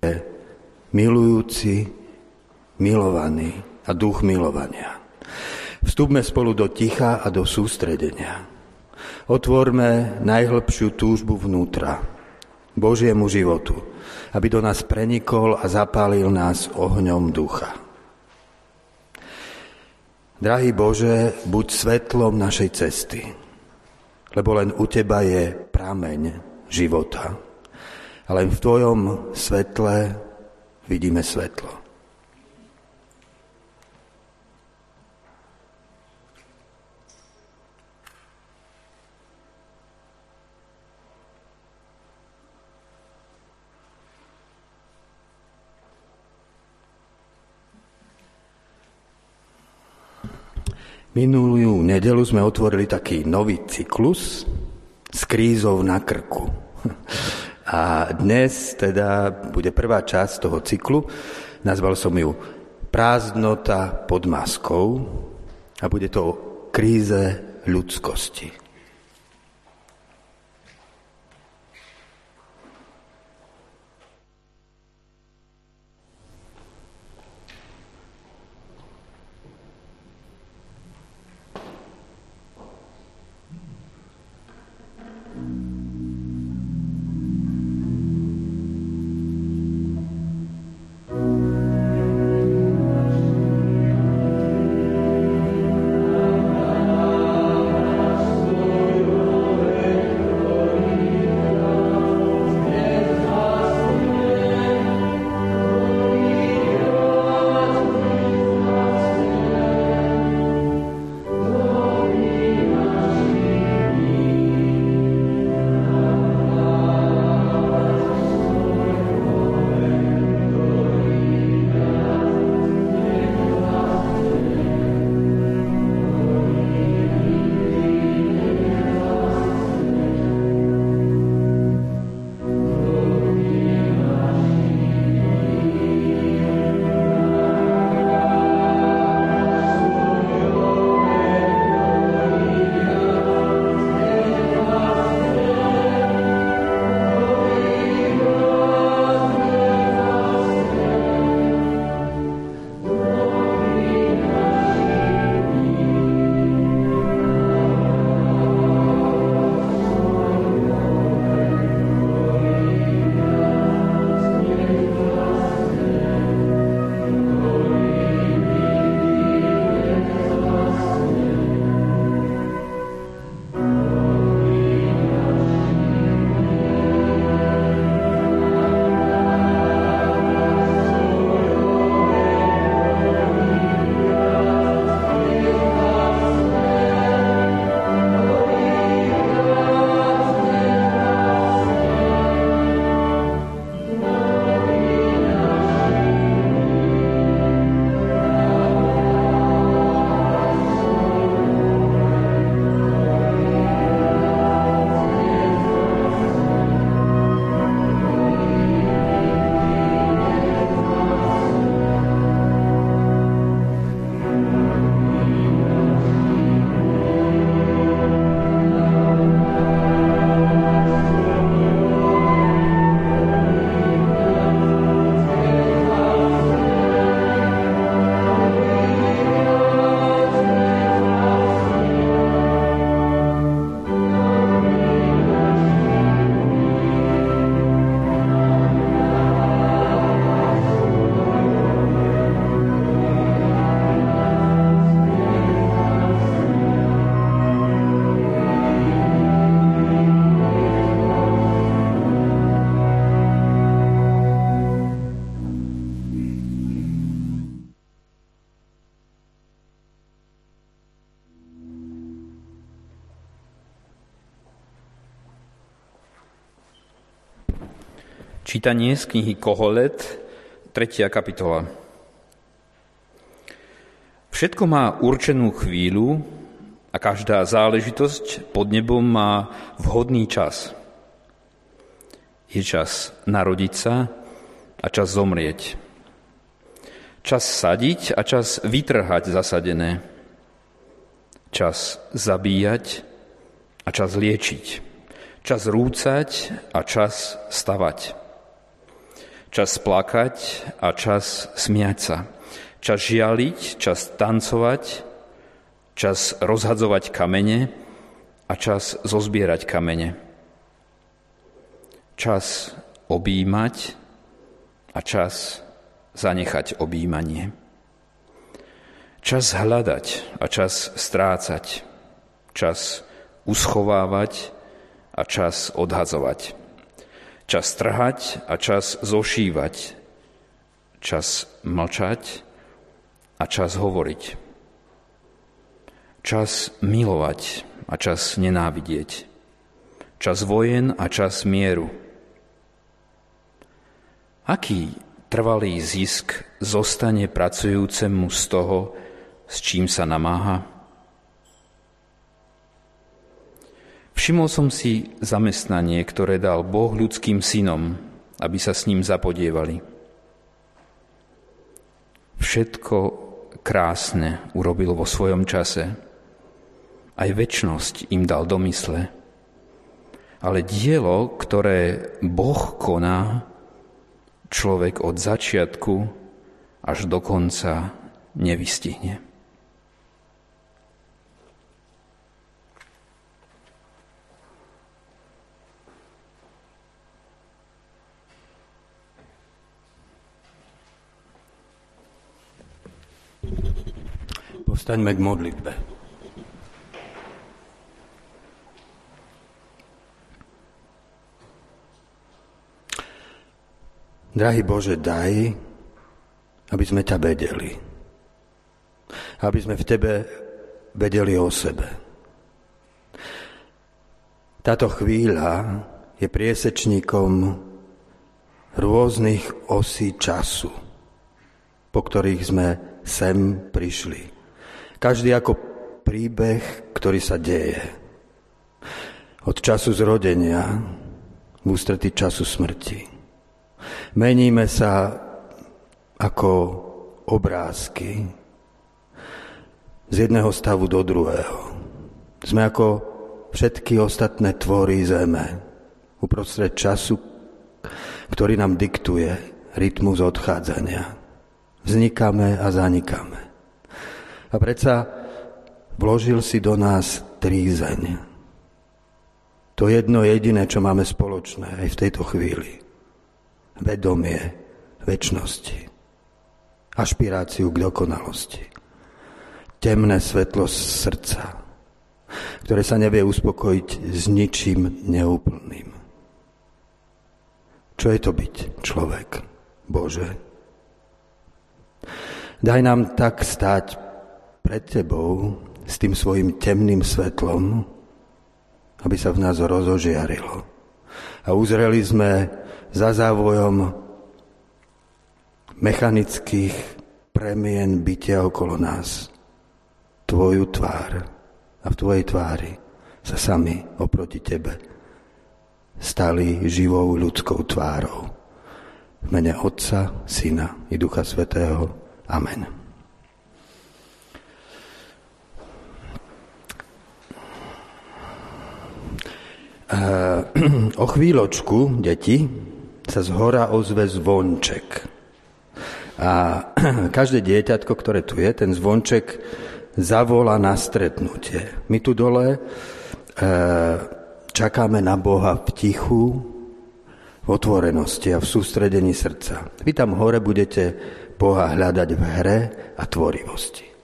milujúci, milovaný a duch milovania. Vstúpme spolu do ticha a do sústredenia. Otvorme najhlbšiu túžbu vnútra, Božiemu životu, aby do nás prenikol a zapálil nás ohňom ducha. Drahý Bože, buď svetlom našej cesty, lebo len u Teba je prameň života. A len v Tvojom svetle vidíme svetlo. Minulú nedeľu sme otvorili taký nový cyklus s krízou na krku. A dnes teda bude prvá časť toho cyklu. Nazval som ju Prázdnota pod maskou a bude to o kríze ľudskosti. Čítanie z knihy Kohelet, 3. kapitola. Všetko má určenú chvíľu a každá záležitosť pod nebom má vhodný čas. Je čas narodiť sa a čas zomrieť. Čas sadiť a čas vytrhať zasadené. Čas zabíjať a čas liečiť. Čas rúcať a čas stavať. čas plakať a čas smiať sa, čas žialiť, čas tancovať, čas rozhadzovať kamene a čas zozbierať kamene, čas objímať a čas zanechať objímanie, čas hľadať a čas strácať, čas uschovávať a čas odhadzovať, čas trhať a čas zošívať, čas mlčať a čas hovoriť, čas milovať a čas nenávidieť, čas vojen a čas mieru. Aký trvalý zisk zostane pracujúcemu z toho, s čím sa namáha? Všimol som si zamestnanie, ktoré dal Boh ľudským synom, aby sa s ním zapodievali. Všetko krásne urobil vo svojom čase. Aj večnosť im dal do mysle. Ale dielo, ktoré Boh koná, človek od začiatku až do konca nevystihne. Povstaňme k modlitbe. Drahý Bože, daj, aby sme ťa vedeli. Aby sme v Tebe vedeli o sebe. Táto chvíľa je priesečníkom rôznych osí času, po ktorých sme sem prišli. Každý ako príbeh, ktorý sa deje. Od času zrodenia v ústretí času smrti. Meníme sa ako obrázky z jedného stavu do druhého. Sme ako všetky ostatné tvory zeme uprostred času, ktorý nám diktuje rytmus odchádzania. Vznikáme a zanikáme. A predsa vložil si do nás trízeň. To jedno jediné, čo máme spoločné aj v tejto chvíli. Vedomie večnosti. Ašpiráciu k dokonalosti. Temné svetlo srdca, ktoré sa nevie uspokojiť s ničím neúplným. Čo je to byť človek, Bože? Daj nám tak stáť pred Tebou s tým svojim temným svetlom, aby sa v nás rozožiarilo. A uzreli sme za závojom mechanických premien bytia okolo nás Tvoju tvár. A v Tvojej tvári sa sami oproti Tebe stali živou ľudskou tvárou. V mene Otca, Syna i Ducha Svätého. Amen. O chvíľočku, deti, sa zhora ozve zvonček. A každé dieťatko, ktoré tu je, ten zvonček zavolá na stretnutie. My tu dole čakáme na Boha v tichu, v otvorenosti a v sústredení srdca. Vy tam hore budete Boha hľadať v hre a tvorivosti.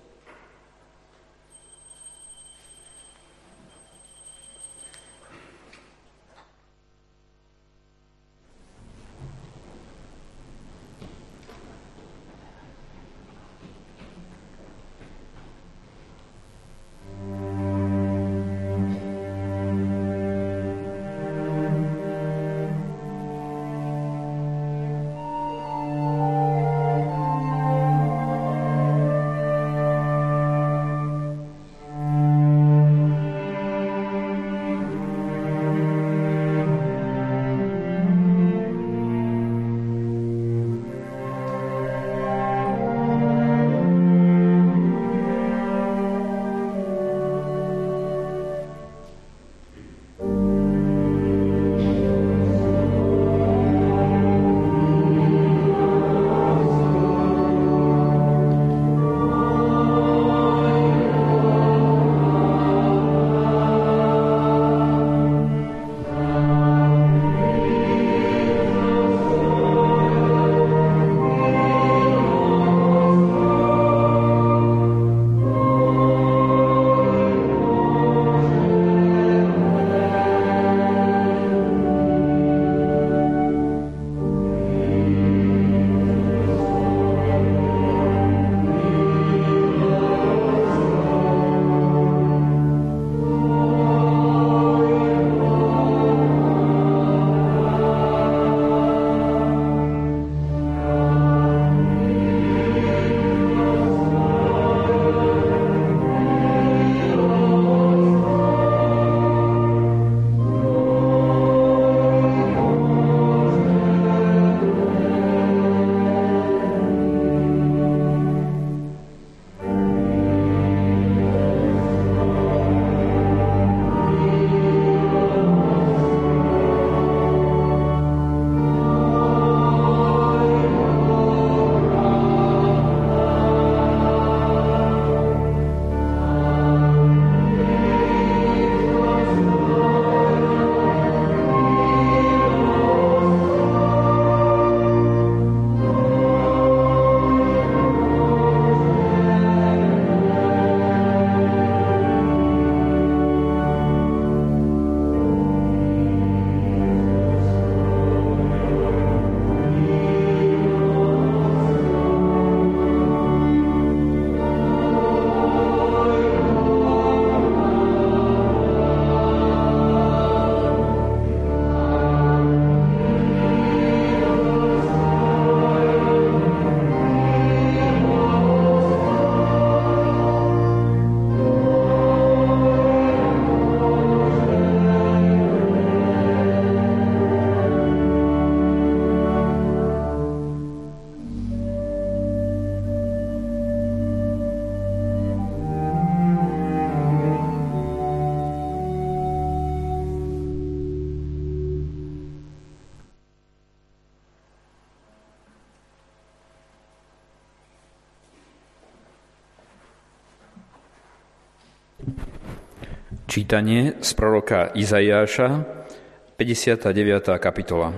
Čítanie z proroka Izaiáša, 59. kapitola.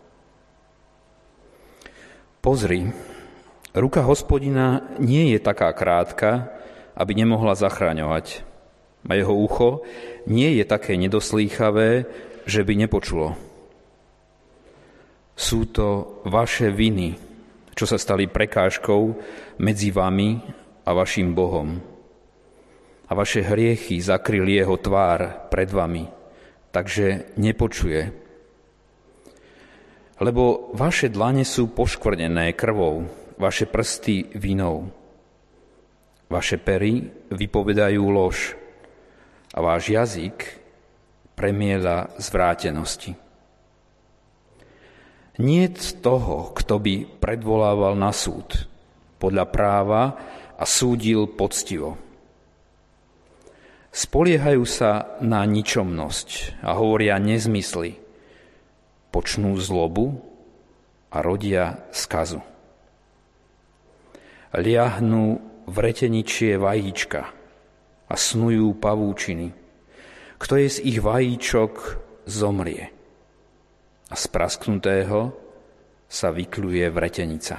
Pozri, ruka Hospodina nie je taká krátka, aby nemohla zachraňovať, a jeho ucho nie je také nedoslýchavé, že by nepočulo. Sú to vaše viny, čo sa stali prekážkou medzi vami a vašim Bohom. A vaše hriechy zakryli jeho tvár pred vami, takže nepočuje. Lebo vaše dlane sú poškvrnené krvou, vaše prsty vinou. Vaše pery vypovedajú lož a váš jazyk premieľa zvrátenosti. Niet toho, kto by predvolával na súd podľa práva a súdil poctivo. Spoliehajú sa na ničomnosť a hovoria nezmysly. Počnú zlobu a rodia skazu. Liahnú vreteničie vajíčka a snujú pavúčiny. Kto je z ich vajíčok, zomrie. A z prasknutého sa vykľuje vretenica.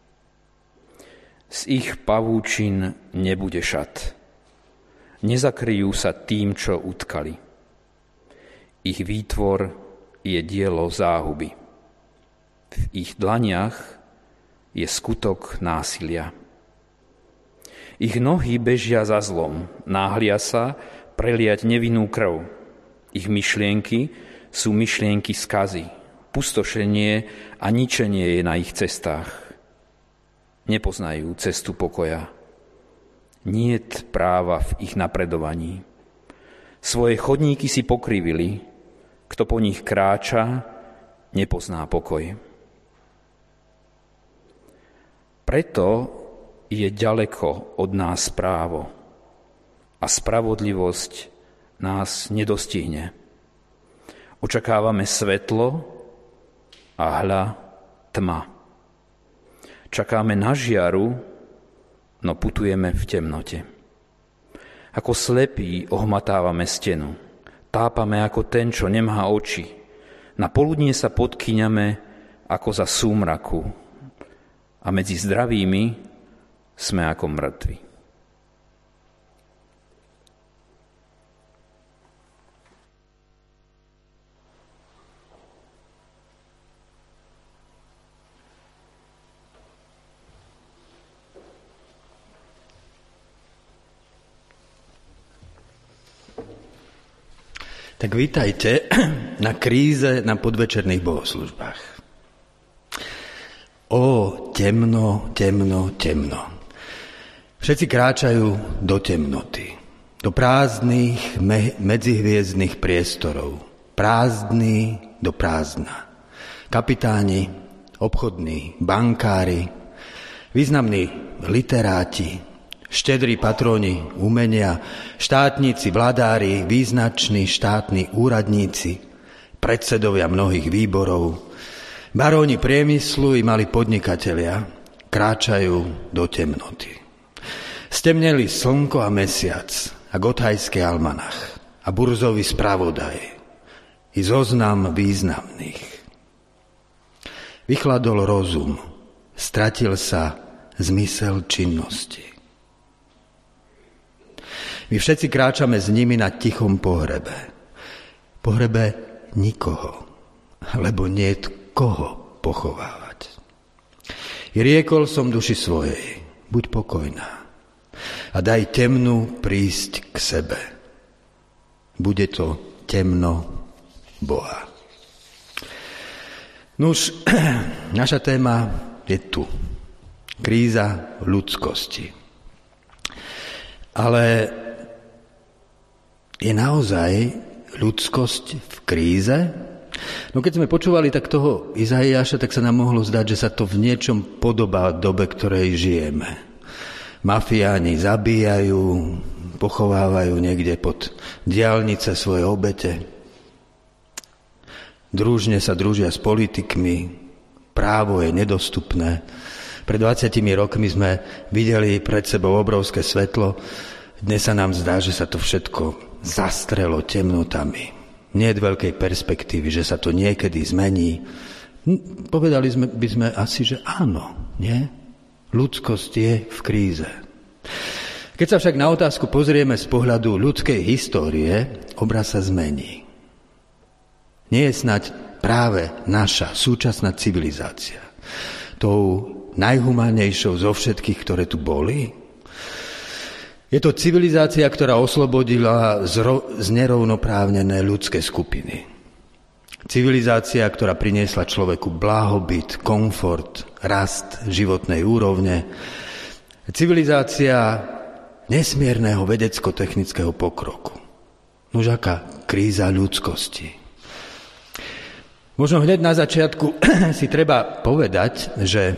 Z ich pavúčin nebude šat. Nezakryjú sa tým, čo utkali. Ich výtvor je dielo záhuby. V ich dlaniach je skutok násilia. Ich nohy bežia za zlom, náhlia sa preliať nevinnú krv. Ich myšlienky sú myšlienky skazy. Pustošenie a ničenie je na ich cestách. Nepoznajú cestu pokoja. Niet práva v ich napredovaní. Svoje chodníky si pokrivili. Kto po nich kráča, nepozná pokoj. Preto je ďaleko od nás právo a spravodlivosť nás nedostihne. Očakávame svetlo a hľa tma. Čakáme na žiaru, no putujeme v temnote. Ako slepí ohmatávame stenu. Tápame ako ten, čo nemá oči. Na poludnie sa podkyňame ako za súmraku. A medzi zdravými sme ako mŕtvi. Tak vítajte na kríze na podvečerných bohoslužbách. Ó, temno, temno, temno. Všetci kráčajú do temnoty, do prázdnych medzihviezdnych priestorov, prázdny do prázdna. Kapitáni, obchodní, bankári, významní literáti, štedrí patróni umenia, štátnici, vladári, význační štátni úradníci, predsedovia mnohých výborov, baróni priemyslu i mali podnikatelia kráčajú do temnoty. Stemneli slnko a mesiac a gothajský almanach a burzový spravodaj i zoznam významných. Vychladol rozum, stratil sa zmysel činnosti. My všetci kráčame s nimi na tichom pohrebe. Pohrebe nikoho, lebo niet koho pochovávať. I riekol som duši svojej, buď pokojná a daj temnu prísť k sebe. Bude to temno Boha. Nuž, naša téma je tu. Kríza ľudskosti. Ale je naozaj ľudskosť v kríze? No keď sme počúvali tak toho Izaiáša, tak sa nám mohlo zdať, že sa to v niečom podobá dobe, ktorej žijeme. Mafiáni zabíjajú, pochovávajú niekde pod diaľnice svoje obete. Družne sa družia s politikmi, právo je nedostupné. Pred 20 rokmi sme videli pred sebou obrovské svetlo. Dnes sa nám zdá, že sa to všetko zastrelo temnotami. Nie je veľkej perspektívy, že sa to niekedy zmení. Povedali by sme asi, že áno, nie? Ľudskosť je v kríze. Keď sa však na otázku pozrieme z pohľadu ľudskej histórie, obraz sa zmení. Nie je snáď práve naša súčasná civilizácia tou najhumánnejšou zo všetkých, ktoré tu boli? Je to civilizácia, ktorá oslobodila z nerovnoprávnené ľudské skupiny. Civilizácia, ktorá priniesla človeku blahobyt, komfort, rast životnej úrovne. Civilizácia nesmierneho vedecko-technického pokroku. Nož aká kríza ľudskosti. Možno hneď na začiatku si treba povedať, že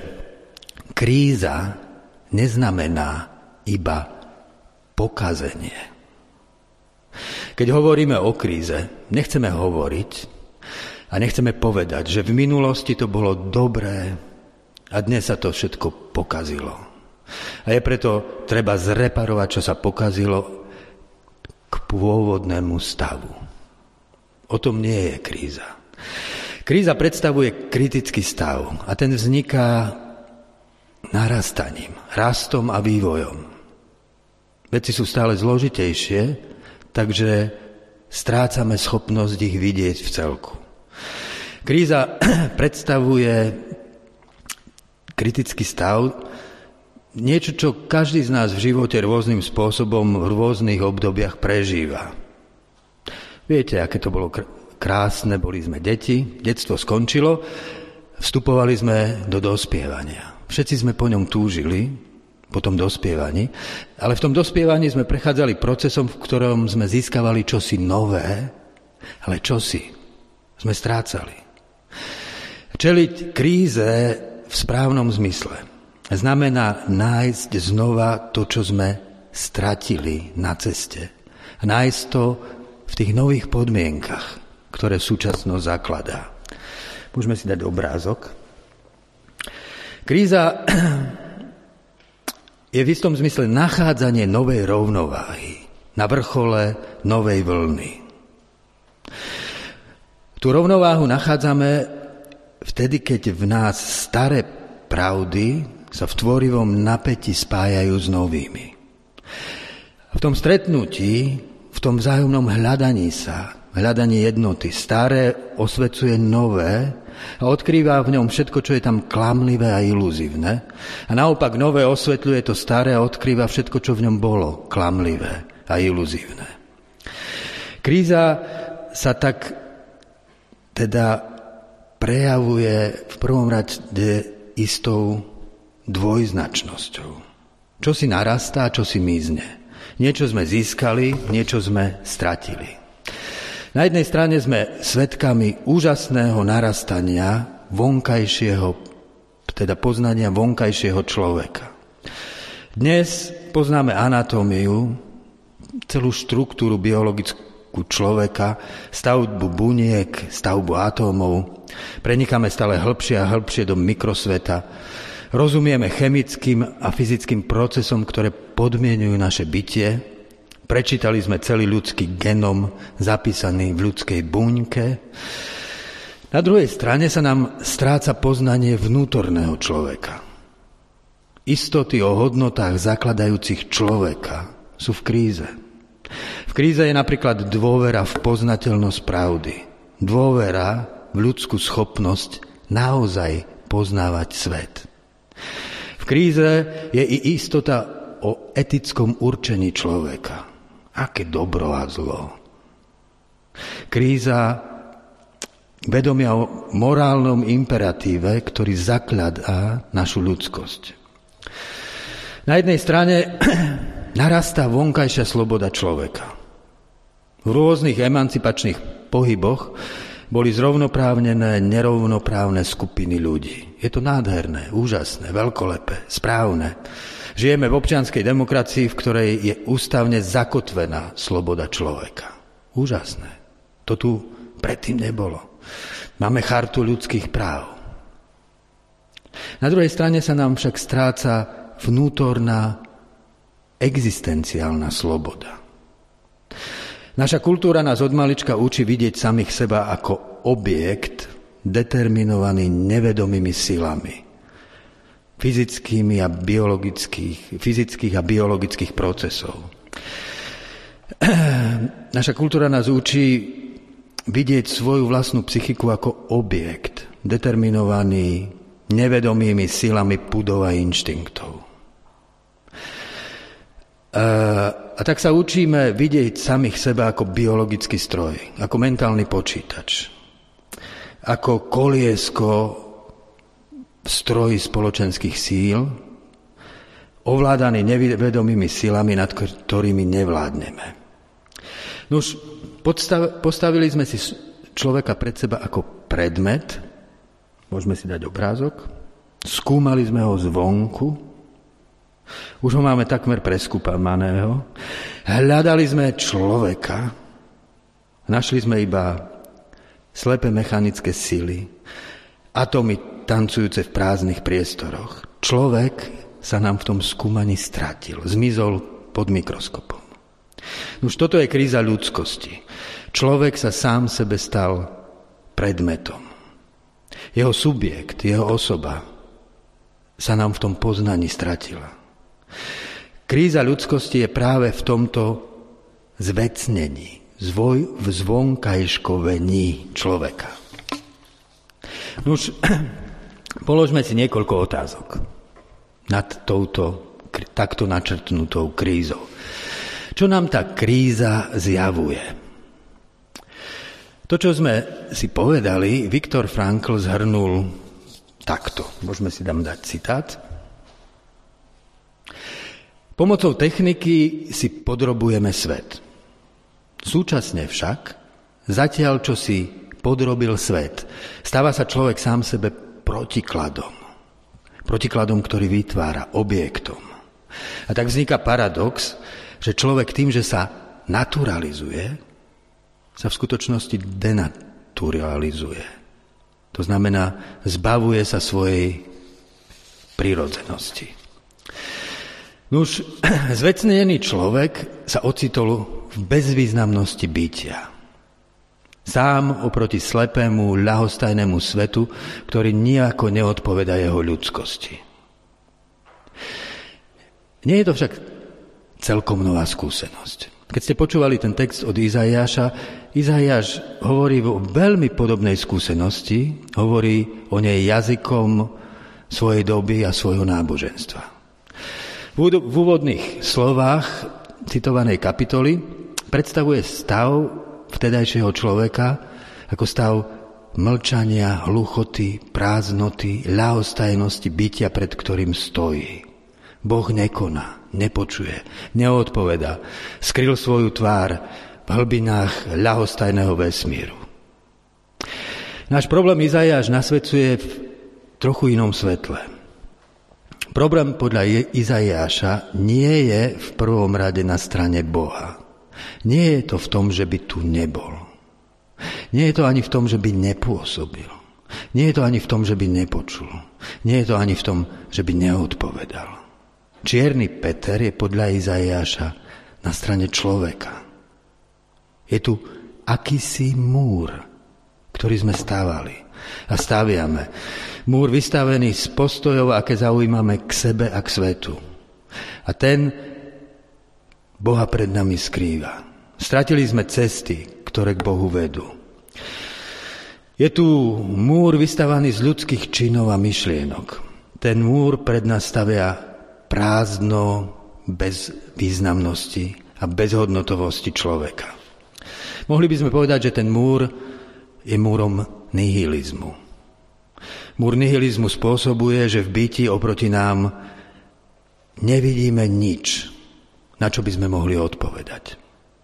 kríza neznamená iba pokazenie. Keď hovoríme o kríze, nechceme hovoriť a nechceme povedať, že v minulosti to bolo dobré a dnes sa to všetko pokazilo. A je preto treba zreparovať, čo sa pokazilo k pôvodnému stavu. O tom nie je kríza. Kríza predstavuje kritický stav a ten vzniká narastaním, rastom a vývojom. Veci sú stále zložitejšie, takže strácame schopnosť ich vidieť v celku. Kríza predstavuje kritický stav, niečo, čo každý z nás v živote rôznym spôsobom v rôznych obdobiach prežíva. Viete, aké to bolo krásne, boli sme deti, detstvo skončilo, vstupovali sme do dospievania. Všetci sme po ňom túžili, po tom dospievaní, ale v tom dospievaní sme prechádzali procesom, v ktorom sme získavali čosi nové, ale čosi sme strácali. Čeliť kríze v správnom zmysle znamená nájsť znova to, čo sme stratili na ceste. A nájsť to v tých nových podmienkach, ktoré súčasnosť zakladá. Môžeme si dať obrázok. Kríza je v istom zmysle nachádzanie novej rovnováhy na vrchole novej vlny. Tú rovnováhu nachádzame vtedy, keď v nás staré pravdy sa v tvorivom napätí spájajú s novými. V tom stretnutí, v tom vzájomnom hľadaní sa, hľadaní jednoty, staré osvecuje nové a odkrýva v ňom všetko, čo je tam klamlivé a iluzívne. A naopak nové osvetľuje to staré a odkrýva všetko, čo v ňom bolo klamlivé a iluzívne. Kríza sa tak teda prejavuje v prvom rade istou dvojznačnosťou. Čo si narastá, čo si mizne. Niečo sme získali, niečo sme stratili. Na jednej strane sme svedkami úžasného narastania vonkajšieho, teda poznania vonkajšieho človeka. Dnes poznáme anatómiu, celú štruktúru biologickú človeka, stavbu buniek, stavbu atómov. Prenikáme stále hĺbšie a hĺbšie do mikrosveta. Rozumieme chemickým a fyzickým procesom, ktoré podmienujú naše bytie. Prečítali sme celý ľudský genom zapísaný v ľudskej buňke. Na druhej strane sa nám stráca poznanie vnútorného človeka. Istoty o hodnotách zakladajúcich človeka sú v kríze. V kríze je napríklad dôvera v poznateľnosť pravdy. Dôvera v ľudskú schopnosť naozaj poznávať svet. V kríze je i istota o etickom určení človeka. Aké dobro a zlo. Kríza vedomia o morálnom imperatíve, ktorý zakladá našu ľudskosť. Na jednej strane narastá vonkajšia sloboda človeka. V rôznych emancipačných pohyboch boli zrovnoprávnené nerovnoprávne skupiny ľudí. Je to nádherné, úžasné, veľkolepé, správne. Žijeme v občianskej demokracii, v ktorej je ústavne zakotvená sloboda človeka. Úžasné. To tu predtým nebolo. Máme chartu ľudských práv. Na druhej strane sa nám však stráca vnútorná existenciálna sloboda. Naša kultúra nás od malička učí vidieť samých seba ako objekt determinovaný nevedomými silami, fyzických a biologických procesov. Naša kultúra nás učí vidieť svoju vlastnú psychiku ako objekt determinovaný nevedomými silami pudov a inštinktov. A tak sa učíme vidieť samých seba ako biologický stroj, ako mentálny počítač, ako koliesko v stroji spoločenských síl, ovládaný nevedomými silami, nad ktorými nevládneme. Nuž, postavili sme si človeka pred seba ako predmet, môžeme si dať obrázok, skúmali sme ho zvonku, už ho máme takmer preskúmaného. Hľadali sme človeka, našli sme iba slepé mechanické sily, atómy tancujúce v prázdnych priestoroch. Človek sa nám v tom skúmaní stratil, zmizol pod mikroskopom. Už toto je kríza ľudskosti. Človek sa sám sebe stal predmetom. Jeho subjekt, jeho osoba sa nám v tom poznaní stratila. Kríza ľudskosti je práve v tomto zvecnení, v zvonkajškovení človeka. Nuž, položme si niekoľko otázok nad touto takto načrtnutou krízou. Čo nám tá kríza zjavuje? To, čo sme si povedali, Viktor Frankl zhrnul takto. Môžeme si tam dať citát. Pomocou techniky si podrobujeme svet. Súčasne však, zatiaľ čo si podrobil svet, stáva sa človek sám sebe protikladom. Protikladom, ktorý vytvára, objektom. A tak vzniká paradox, že človek tým, že sa naturalizuje, sa v skutočnosti denaturalizuje. To znamená, zbavuje sa svojej prirodzenosti. Nuž, zvecnený človek sa ocitol v bezvýznamnosti bytia. Sám oproti slepému, ľahostajnému svetu, ktorý nijako neodpovedá jeho ľudskosti. Nie je to však celkom nová skúsenosť. Keď ste počúvali ten text od Izaiáša, Izaiáš hovorí o veľmi podobnej skúsenosti, hovorí o nej jazykom svojej doby a svojho náboženstva. V úvodných slovách citovanej kapitoly predstavuje stav vtedajšieho človeka ako stav mlčania, hluchoty, prázdnoty, ľahostajnosti bytia, pred ktorým stojí. Boh nekoná, nepočuje, neodpovedá, skryl svoju tvár v hlbinách ľahostajného vesmíru. Náš problém Izaiáš nasvedcuje v trochu inom svetle. Problém podľa Izaiáša nie je v prvom rade na strane Boha. Nie je to v tom, že by tu nebol. Nie je to ani v tom, že by nepôsobil. Nie je to ani v tom, že by nepočul. Nie je to ani v tom, že by neodpovedal. Čierny Peter je podľa Izaiáša na strane človeka. Je tu akýsi múr, ktorý sme stávali a staviame. Múr vystavený z postojov, aké zaujímame k sebe a k svetu. A ten Boha pred nami skrýva. Stratili sme cesty, ktoré k Bohu vedú. Je tu múr vystavaný z ľudských činov a myšlienok. Ten múr pred nás stavia prázdno, bez významnosti a bezhodnotovosti človeka. Mohli by sme povedať, že ten múr je múrom nihilizmu. Múr nihilizmu spôsobuje, že v byti oproti nám nevidíme nič, na čo by sme mohli odpovedať.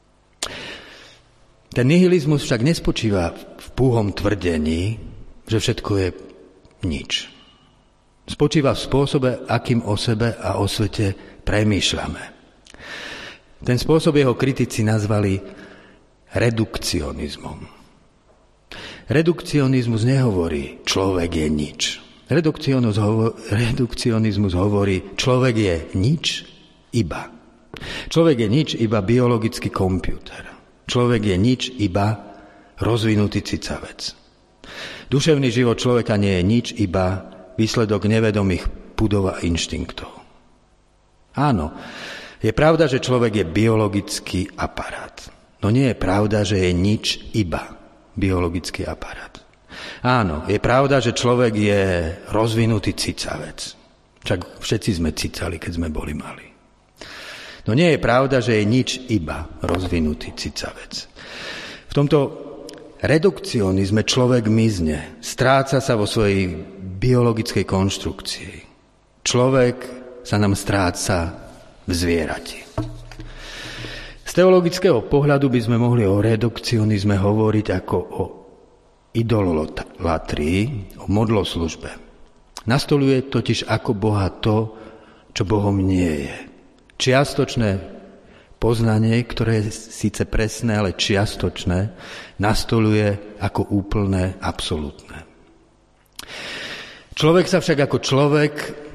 Ten nihilizmus však nespočíva v púhom tvrdení, že všetko je nič. Spočíva v spôsobe, akým o sebe a o svete premýšľame. Ten spôsob jeho kritici nazvali redukcionizmom. Redukcionizmus nehovorí, človek je nič. Redukcionizmus hovorí, človek je nič iba. Človek je nič iba biologický počítač. Človek je nič, iba rozvinutý cicavec. Duševný život človeka nie je nič, iba výsledok nevedomých pudov a inštinktov. Áno, je pravda, že človek je biologický aparát. No nie je pravda, že je nič, iba biologický aparát. Áno, je pravda, že človek je rozvinutý cicavec. Však všetci sme cicali, keď sme boli malí. No nie je pravda, že je nič, iba rozvinutý cicavec. V tomto redukcionizme človek mizne, stráca sa vo svojej biologickej konštrukcii. Človek sa nám stráca v zvierati. Z teologického pohľadu by sme mohli o redukcionizme hovoriť ako o idolatrii, o modloslužbe. Nastoluje totiž ako Boha to, čo Bohom nie je. Čiastočné poznanie, ktoré je síce presné, ale čiastočné, nastoluje ako úplné, absolútne. Človek sa však ako človek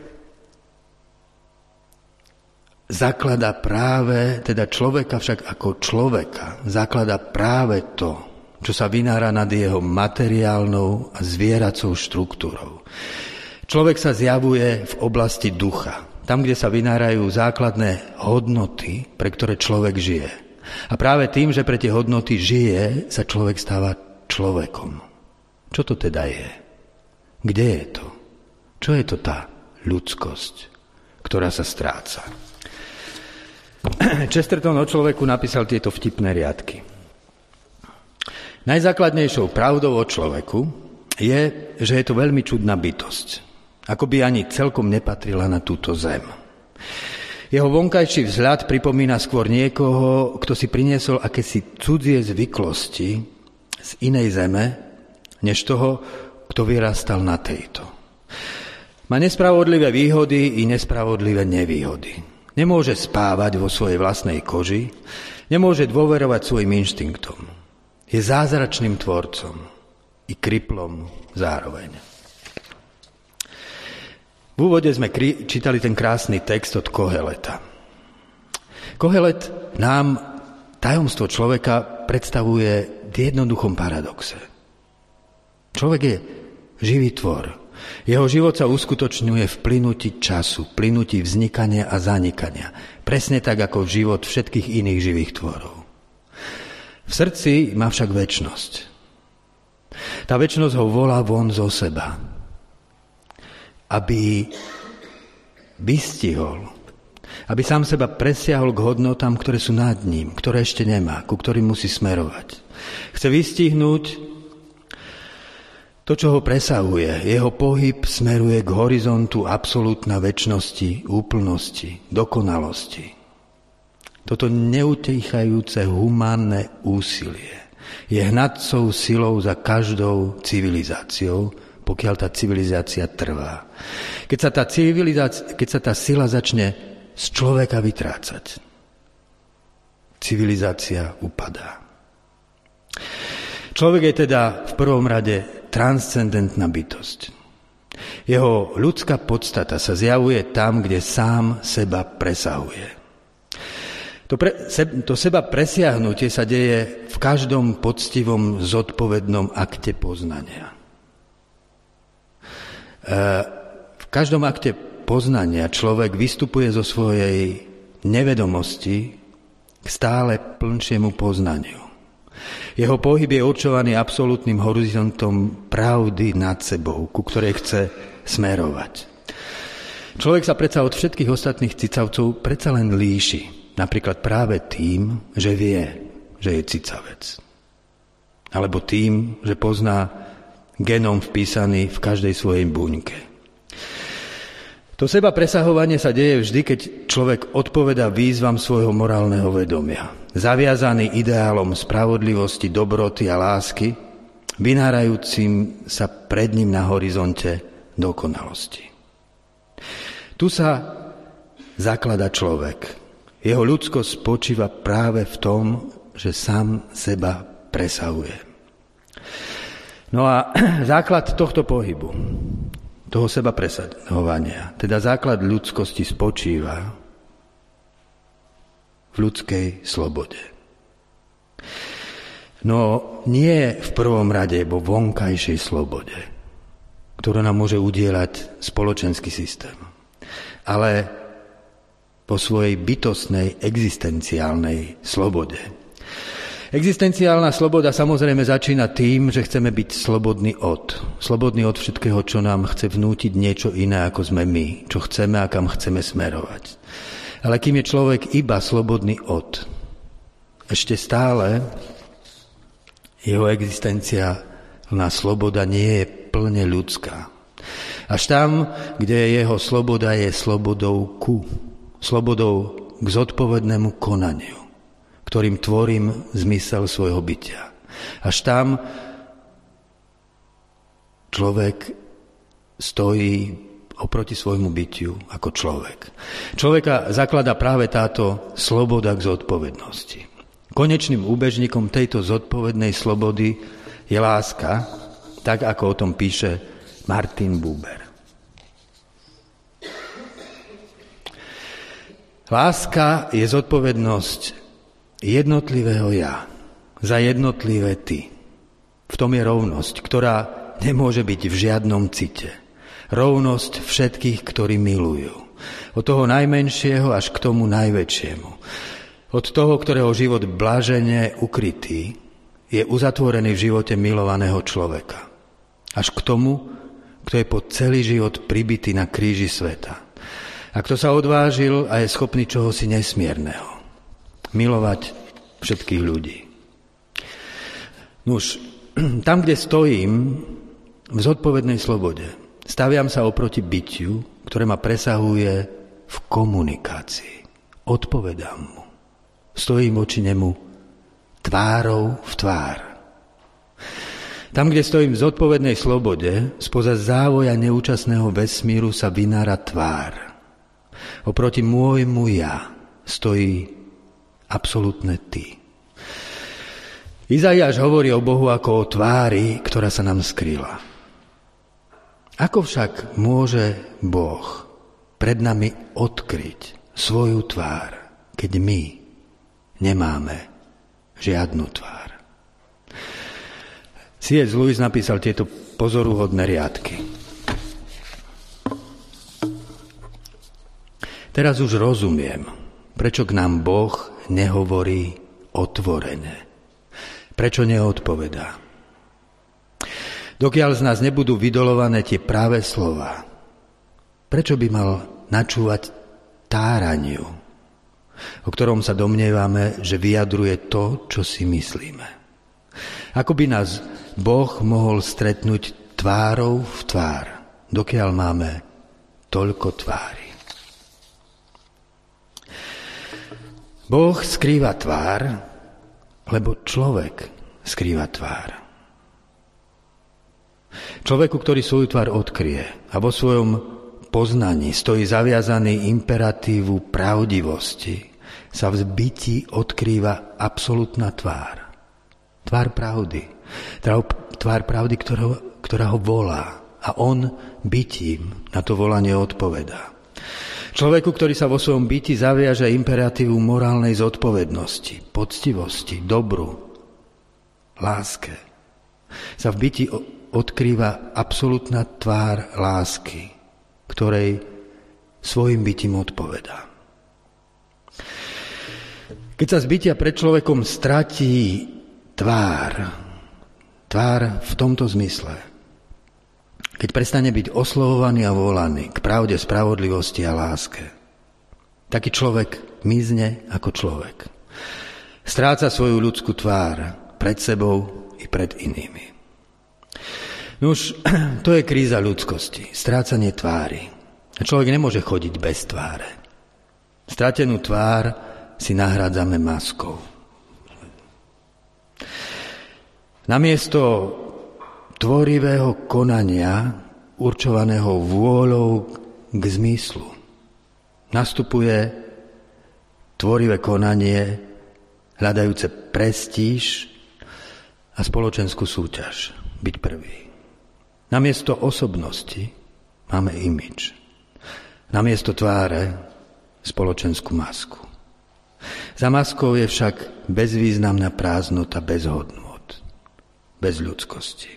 zaklada práve, teda človeka však ako človeka, zaklada práve to, čo sa vynára nad jeho materiálnou a zvieracou štruktúrou. Človek sa zjavuje v oblasti ducha, tam, kde sa vynárajú základné hodnoty, pre ktoré človek žije. A práve tým, že pre tie hodnoty žije, sa človek stáva človekom. Čo to teda je? Kde je to? Čo je to tá ľudskosť, ktorá sa stráca? Chesterton o človeku napísal tieto vtipné riadky. Najzákladnejšou pravdou o človeku je, že je to veľmi čudná bytosť. Ako by ani celkom nepatrila na túto zem. Jeho vonkajší vzhľad pripomína skôr niekoho, kto si priniesol akési cudzie zvyklosti z inej zeme, než toho, kto vyrastal na tejto. Má nespravodlivé výhody i nespravodlivé nevýhody. Nemôže spávať vo svojej vlastnej koži, nemôže dôverovať svojim inštinktom. Je zázračným tvorcom i kriplom zároveň. V úvode sme čítali ten krásny text od Koheleta. Kohelet nám tajomstvo človeka predstavuje v jednoduchom paradoxe. Človek je živý tvor. Jeho život sa uskutočňuje v plynutí času, plynutí vznikania a zanikania. Presne tak, ako život všetkých iných živých tvorov. V srdci má však večnosť. Tá večnosť ho volá von zo seba, aby vystihol, aby sám seba presiahol k hodnotám, ktoré sú nad ním, ktoré ešte nemá, ku ktorým musí smerovať. Chce vystihnúť to, čo ho presahuje. Jeho pohyb smeruje k horizontu absolútna večnosti, úplnosti, dokonalosti. Toto neutichajúce humánne úsilie je hnacou silou za každou civilizáciou, pokiaľ tá civilizácia trvá. Keď sa tá sila začne z človeka vytrácať, civilizácia upadá. Človek je teda v prvom rade transcendentná bytosť. Jeho ľudská podstata sa zjavuje tam, kde sám seba presahuje. To seba presiahnutie sa deje v každom poctivom zodpovednom akte poznania. V každom akte poznania človek vystupuje zo svojej nevedomosti k stále plnšiemu poznaniu. Jeho pohyb je určovaný absolútnym horizontom pravdy nad sebou, ku ktorej chce smerovať. Človek sa predsa od všetkých ostatných cicavcov predsa len líši. Napríklad práve tým, že vie, že je cicavec. Alebo tým, že pozná genom vpísaný v každej svojej buňke. To seba presahovanie sa deje vždy, keď človek odpovedá výzvam svojho morálneho vedomia. Zaviazaný ideálom spravodlivosti, dobroty a lásky, vynárajúcim sa pred ním na horizonte dokonalosti. Tu sa zaklada človek. Jeho ľudskosť spočíva práve v tom, že sám seba presahuje. No a základ tohto pohybu, toho seba presahovania, teda základ ľudskosti spočíva v ľudskej slobode. No nie v prvom rade vo vonkajšej slobode, ktorú nám môže udieľať spoločenský systém, ale po svojej bytostnej existenciálnej slobode. Existenciálna sloboda samozrejme začína tým, že chceme byť slobodní od všetkého, čo nám chce vnútiť niečo iné, ako sme my, čo chceme a kam chceme smerovať. Ale kým je človek iba slobodný ešte stále jeho existenciálna sloboda nie je plne ľudská. Až tam, kde jeho sloboda je slobodou k zodpovednému konaniu, ktorým tvorím zmysel svojho bytia. Až tam človek stojí oproti svojmu bytiu ako človek. Človeka zakladá práve táto sloboda k zodpovednosti. Konečným úbežníkom tejto zodpovednej slobody je láska, tak ako o tom píše Martin Buber. Láska je zodpovednosť jednotlivého ja za jednotlivé ty. V tom je rovnosť, ktorá nemôže byť v žiadnom cite. Rovnosť všetkých, ktorí milujú. Od toho najmenšieho až k tomu najväčšiemu. Od toho, ktorého život blažene ukrytý, je uzatvorený v živote milovaného človeka. Až k tomu, kto je po celý život pribitý na kríži sveta. A kto sa odvážil a je schopný čohosi nesmierneho. Milovať všetkých ľudí. Nuž, tam, kde stojím, v zodpovednej slobode, staviam sa oproti bytiu, ktoré ma presahuje v komunikácii. Odpovedám mu. Stojím voči nemu tvárou v tvár. Tam, kde stojím v zodpovednej slobode, spoza závoja neúčastného vesmíru sa vynára tvár. Oproti môjmu ja stojí absolútne ty. Izaiáš hovorí o Bohu ako o tvári, ktorá sa nám skryla. Ako však môže Boh pred nami odkryť svoju tvár, keď my nemáme žiadnu tvár? C.S. Lewis napísal tieto pozoruhodné riadky. Teraz už rozumiem, prečo k nám Boh nehovorí otvorene. Prečo neodpovedá. Dokiaľ z nás nebudú vydolované tie práve slova, prečo by mal načúvať táraniu, o ktorom sa domnievame, že vyjadruje to, čo si myslíme. Ako by nás Boh mohol stretnúť tvárou v tvár, dokiaľ máme toľko tvári. Boh skrýva tvár, lebo človek skrýva tvár. Človeku, ktorý svoju tvár odkryje a vo svojom poznaní stojí zaviazaný imperatívu pravdivosti, sa v zbytí odkrýva absolútna tvár. Tvár pravdy. Tvár pravdy, ktorá ho volá a on bytím na to volanie odpovedá. Človeku, ktorý sa vo svojom byti zaviaže imperatívu morálnej zodpovednosti, poctivosti, dobru, láske, sa v byti odkrýva absolútna tvár lásky, ktorej svojim bytím odpovedá. Keď sa z bytia pred človekom stratí tvár v tomto zmysle, keď prestane byť oslovovaný a volaný k pravde, spravodlivosti a láske, taký človek mizne ako človek. Stráca svoju ľudskú tvár pred sebou i pred inými. Nuž, to je kríza ľudskosti, strácanie tvári. Človek nemôže chodiť bez tváre. Stratenú tvár si nahrádzame maskou. Namiesto tvorivého konania, určovaného vôľou k zmyslu, nastupuje tvorivé konanie, hľadajúce prestíž a spoločenskú súťaž, byť prvý. Namiesto osobnosti máme imidž. Namiesto tváre spoločenskú masku. Za maskou je však bezvýznamná prázdnota bez hodnôt. bez ľudskosti.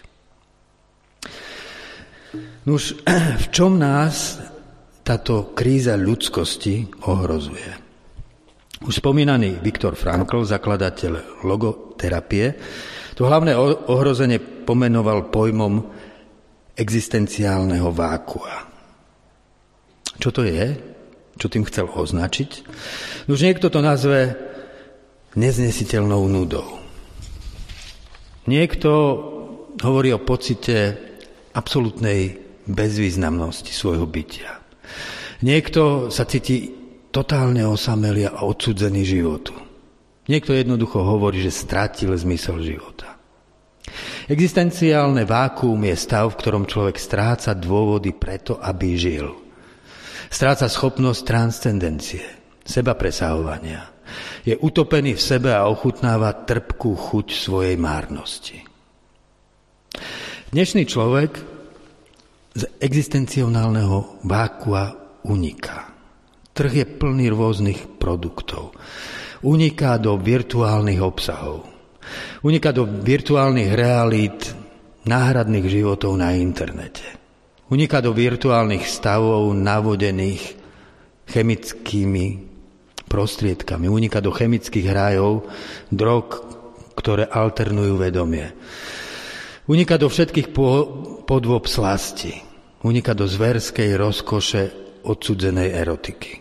Nuž, v čom nás táto kríza ľudskosti ohrozuje? Už spomínaný Viktor Frankl, zakladateľ logoterapie, to hlavné ohrozenie pomenoval pojmom existenciálneho vákua. Čo to je? Čo tým chcel označiť? Už niekto to nazve neznesiteľnou nudou. Niekto hovorí o pocite absolútnej bezvýznamnosti svojho bytia. Niekto sa cíti totálne osamelý a odsudzený životu. Niekto jednoducho hovorí, že strátil zmysel života. Existenciálne vákuum je stav, v ktorom človek stráca dôvody preto, aby žil. Stráca schopnosť transcendencie, seba presahovania. Je utopený v sebe a ochutnáva trpkú chuť svojej márnosti. Dnešný človek z existencionálneho vákua uniká. Trh je plný rôznych produktov. Uniká do virtuálnych obsahov. Uniká do virtuálnych realít náhradných životov na internete. Uniká do virtuálnych stavov navodených chemickými prostriedkami. Uniká do chemických rájov drog, ktoré alternujú vedomie. Uniká do všetkých podôb slasti. Uniká do zverskej rozkoše odsudzenej erotiky.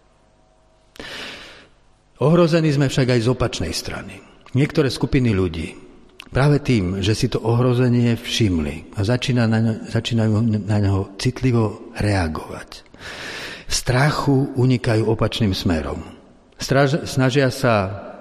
Ohrození sme však aj z opačnej strany. Niektoré skupiny ľudí práve tým, že si to ohrozenie všimli a začínajú na neho citlivo reagovať. V strachu unikajú opačným smerom. Snažia sa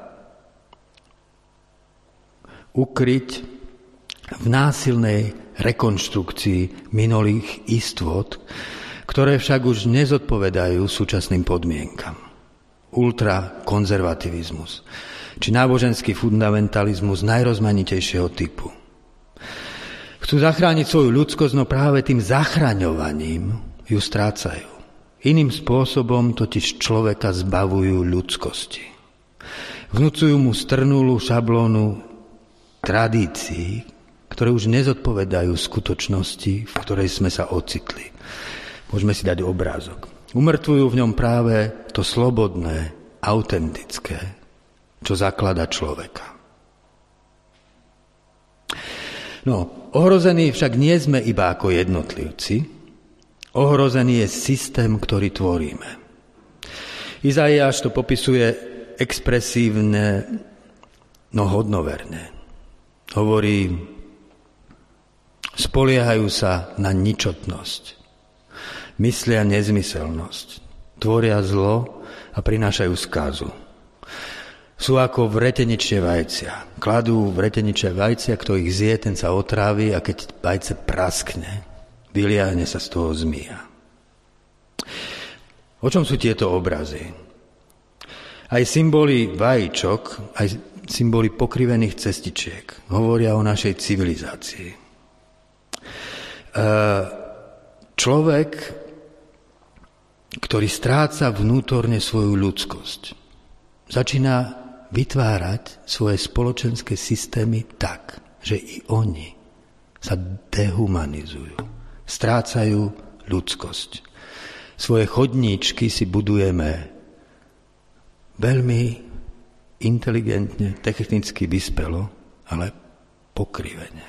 ukryť v násilnej rekonštrukcii minulých istôt, ktoré však už nezodpovedajú súčasným podmienkam. Ultrakonzervativizmus či náboženský fundamentalizmus najrozmanitejšieho typu. Chcú zachrániť svoju ľudskosť, no práve tým zachraňovaním ju strácajú. Iným spôsobom totiž človeka zbavujú ľudskosti. Vnúcujú mu strnulú šablónu tradícií, ktoré už nezodpovedajú skutočnosti, v ktorej sme sa ocitli. Môžeme si dať obrázok. Umrtvujú v ňom práve to slobodné, autentické, čo zaklada človeka. No, ohrození však nie sme iba ako jednotlivci. Ohrozený je systém, ktorý tvoríme. Izaiáš to popisuje expresívne, no hodnoverne. Hovorí, spoliehajú sa na ničotnosť. Myslia nezmyselnosť. Tvoria zlo a prinášajú skazu. Sú ako vreteničie vajcia. Kladú vreteničie vajcia, kto ich zje, ten sa otrávi a keď vajce praskne, vyliahne sa z toho zmija. O čom sú tieto obrazy? Aj symboly vajíčok, aj symboly pokrivených cestičiek hovoria o našej civilizácii. Človek, ktorý stráca vnútorne svoju ľudskosť, začína vytvárať svoje spoločenské systémy tak, že i oni sa dehumanizujú, strácajú ľudskosť. Svoje chodníčky si budujeme veľmi inteligentne, technicky vyspelo, ale pokrivene.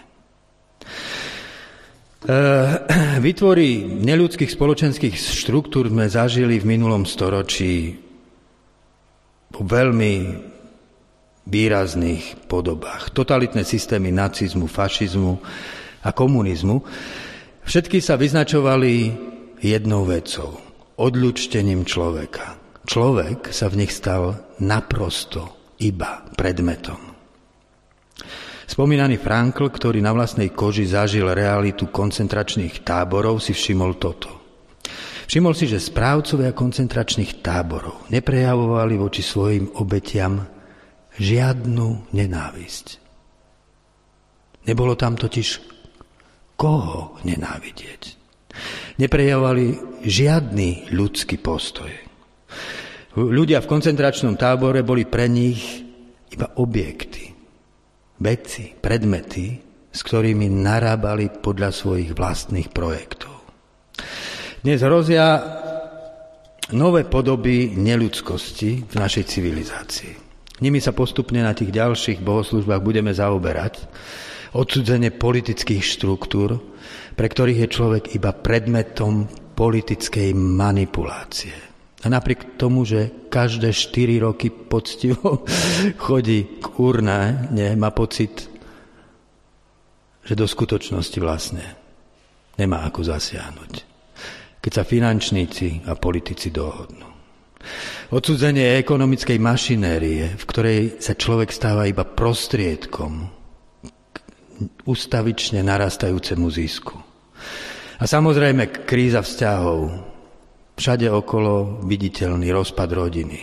Vytvory neľudských spoločenských štruktúr sme zažili v minulom storočí po veľmi výrazných podobách. Totalitné systémy nacizmu, fašizmu a komunizmu všetky sa vyznačovali jednou vecou, odľúčtením človeka. Človek sa v nich stal naprosto iba predmetom. Spomínaný Frankl, ktorý na vlastnej koži zažil realitu koncentračných táborov, si všimol toto. Všimol si, že správcovia koncentračných táborov neprejavovali voči svojim obetiam žiadnu nenávisť. Nebolo tam totiž koho nenávidieť. Neprejavovali žiadny ľudský postoj. Ľudia v koncentračnom tábore boli pre nich iba objekty, veci, predmety, s ktorými narábali podľa svojich vlastných projektov. Dnes hrozia nové podoby neľudskosti v našej civilizácii. Nimi sa postupne na tých ďalších bohoslúžbách budeme zaoberať. Odsudzenie politických štruktúr, pre ktorých je človek iba predmetom politickej manipulácie. A napriek tomu, že každé 4 roky poctivo chodí k urne, má pocit, že do skutočnosti vlastne nemá ako zasiahnuť, keď sa finančníci a politici dohodnú. Odsudzenie ekonomickej mašinérie, v ktorej sa človek stáva iba prostriedkom k ustavične narastajúcemu zisku. A samozrejme kríza vzťahov, všade okolo viditeľný rozpad rodiny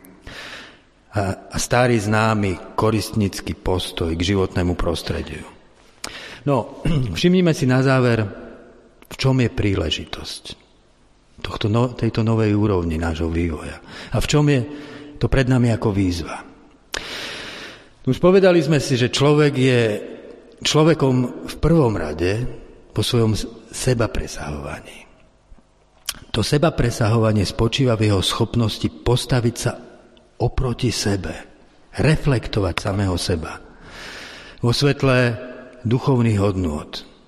a starý známy koristnícky postoj k životnému prostrediu. No, všimnime si na záver, v čom je príležitosť tejto novej úrovni nášho vývoja a v čom je to pred nami ako výzva. Už povedali sme si, že človek je človekom v prvom rade po svojom sebapresahovaní. To sebapresahovanie spočíva v jeho schopnosti postaviť sa oproti sebe, reflektovať samého seba vo svetle duchovných hodnôt.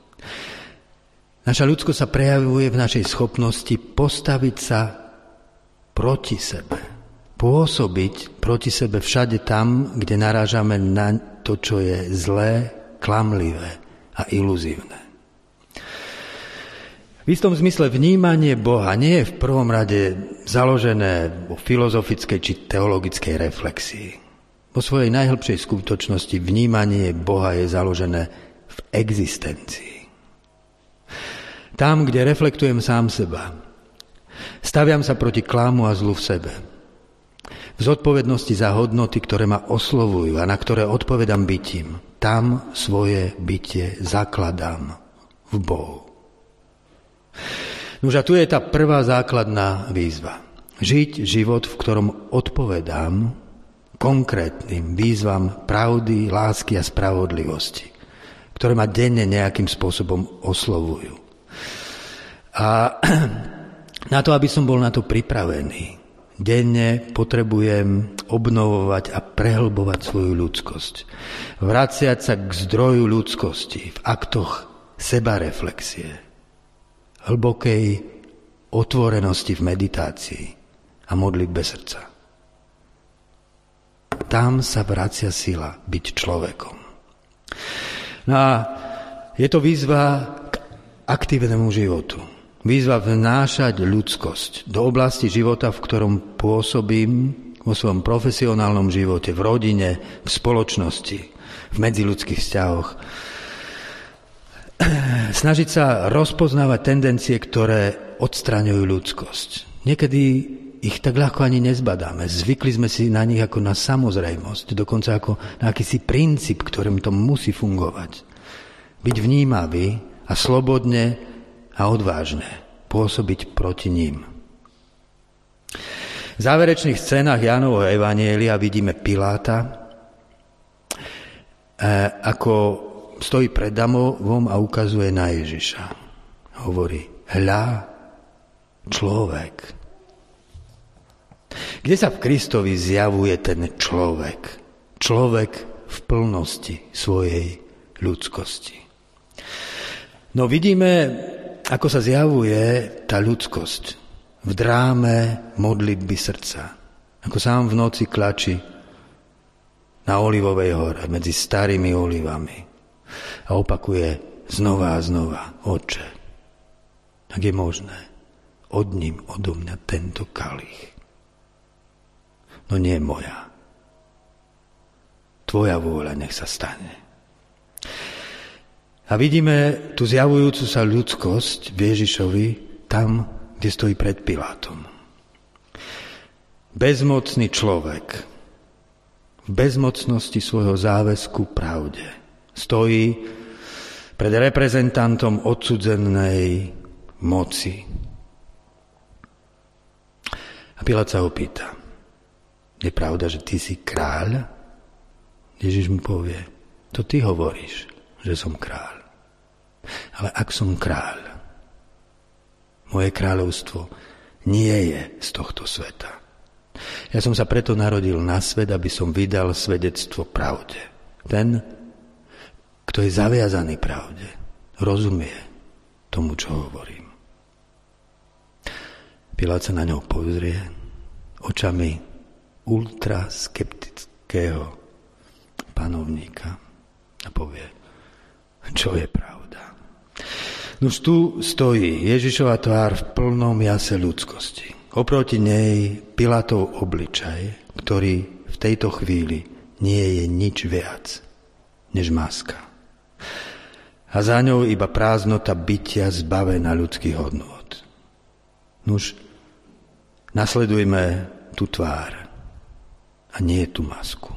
Naša ľudskosť sa prejavuje v našej schopnosti postaviť sa proti sebe, pôsobiť proti sebe všade tam, kde narážame na to, čo je zlé, klamlivé a iluzívne. V istom zmysle vnímanie Boha nie je v prvom rade založené vo filozofickej či teologickej reflexii. Vo svojej najhlbšej skutočnosti vnímanie Boha je založené v existencii. Tam, kde reflektujem sám seba, staviam sa proti klamu a zlu v sebe. V zodpovednosti za hodnoty, ktoré ma oslovujú a na ktoré odpovedám bytím, tam svoje bytie zakladám v Bohu. Nož a tu je tá prvá základná výzva. Žiť život, v ktorom odpovedám konkrétnym výzvam pravdy, lásky a spravodlivosti, ktoré ma denne nejakým spôsobom oslovujú. A na to, aby som bol na to pripravený, denne potrebujem obnovovať a prehlbovať svoju ľudskosť. Vraciať sa k zdroju ľudskosti v aktoch sebareflexie, hlbokej otvorenosti v meditácii a modlitbe srdca. Tam sa vracia sila byť človekom. No a je to výzva k aktívnemu životu. Výzva vnášať ľudskosť do oblasti života, v ktorom pôsobím vo svojom profesionálnom živote, v rodine, v spoločnosti, v medziľudských vzťahoch. Snažiť sa rozpoznávať tendencie, ktoré odstraňujú ľudskosť. Niekedy ich tak ľahko ani nezbadáme. Zvykli sme si na nich ako na samozrejmosť, dokonca ako na akýsi princíp, ktorým to musí fungovať. Byť vnímavý a slobodne a odvážne pôsobiť proti ním. V záverečných scénach Jánovho evanjelia vidíme Piláta, ako stojí pred damovom a ukazuje na Ježiša. Hovorí, hľa, človek. Kde sa v Kristovi zjavuje ten človek? Človek v plnosti svojej ľudskosti. No vidíme, ako sa zjavuje tá ľudskosť v dráme modlitby srdca. Ako sám v noci klačí na Olivovej hore medzi starými olivami. A opakuje znova a znova, Otče, ak je možné, odním odo mňa tento kalich. No nie moja. Tvoja vôľa nech sa stane. A vidíme tú zjavujúcu sa ľudskosť v Ježišovi tam, kde stojí pred Pilátom. Bezmocný človek v bezmocnosti svojho záväzku pravde stojí pred reprezentantom odsudzenej moci. A Pilát sa ho pýta, je pravda, že ty si kráľ? Ježiš mu povie, to ty hovoríš, že som kráľ. Ale ak som kráľ, moje kráľovstvo nie je z tohto sveta. Ja som sa preto narodil na svet, aby som vydal svedectvo pravde. Ten, kto je zaviazaný pravde, rozumie tomu, čo hovorím. Pilát sa na ňou pozrie očami ultraskeptického panovníka a povie, čo je pravda. Nož tu stojí Ježišova tvár v plnom jase ľudskosti. Oproti nej Pilátov obličaj, ktorý v tejto chvíli nie je nič viac než maska. A za ňou iba prázdnota bytia zbavená ľudských hodnôt. Nuž, nasledujme tú tvár a nie tú masku.